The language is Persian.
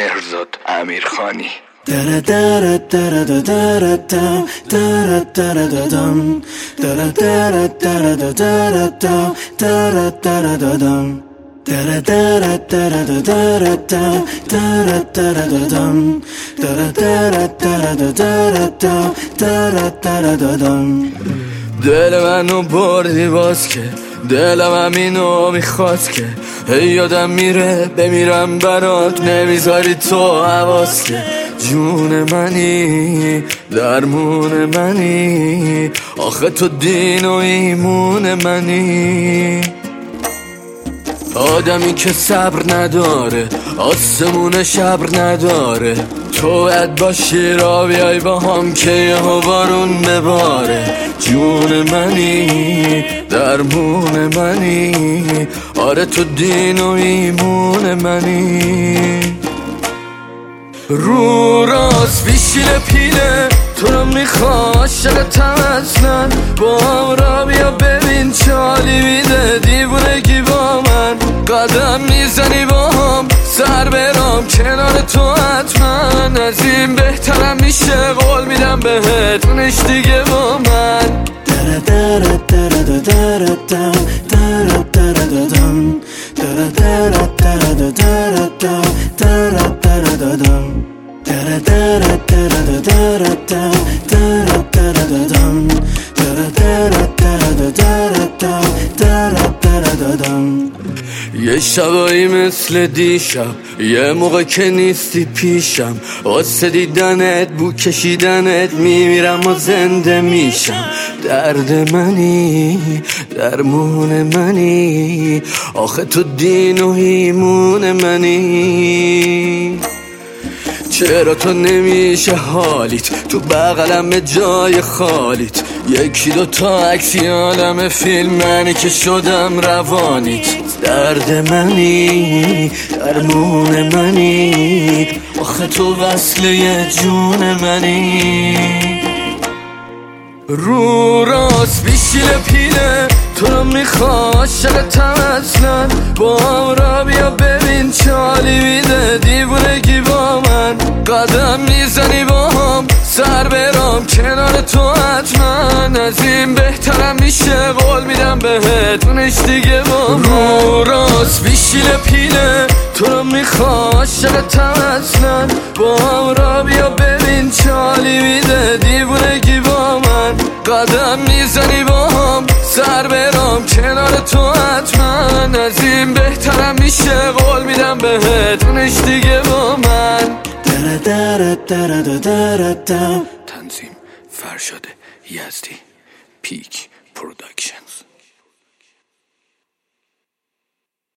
مهرزاد امیرخانی. دل منو بردی باز که دلم همینو میخواد که هی یادم میره بمیرم برات نمیذاری تو حواس که جون منی درمون منی آخه تو دین و ایمون منی آدمی که صبر نداره آسمون شبر نداره تو باید باشی را بیای با هم که یهو بارون بباره جون منی درمون منی آره تو دین و ایمون منی رو راست بیشیل پیله تو رو میخوا عاشقتم اصلا با هم را بیا ببین چالی میده دیوونگی با من قدم میزنی با هم سر برام کنار تو حتما از این بهترم میشه قول میدم بهت اونش دیگه با من یه شبایی مثل دیشب یه موقع که نیستی پیشم واسه دیدنت بو کشیدنت میمیرم و زنده میشم درد منی درمون منی آخه تو دین و ایمون منی چرا تو نمیشه حالیت تو بغلم جای خالیت یکی دو تا عکسی عالم فیلم منی که شدم روانیت درد منی درمون منی آخه تو وصله جون منی رو راست بیشیل پیله تو رو میخوا عاشقتم اصلا با هم را بیا ببین چالی میده دیوونگی با من قدم میزنی با هم سر برام کنار تو حتما از این بهترم میشه قول میدم بهت اونش دیگه با من رو راست بیشیل پیله تو رو میخوا عاشقتم اصلا با هم را بیا ببین چالی میده دیوونگی با من قدم میزنی با هم سر برام کنار تو حتما از این بهترم میشه قول میدم بهت اونش دیگه با من تنظیم فرشاد یزدی پیک پروداکشنز.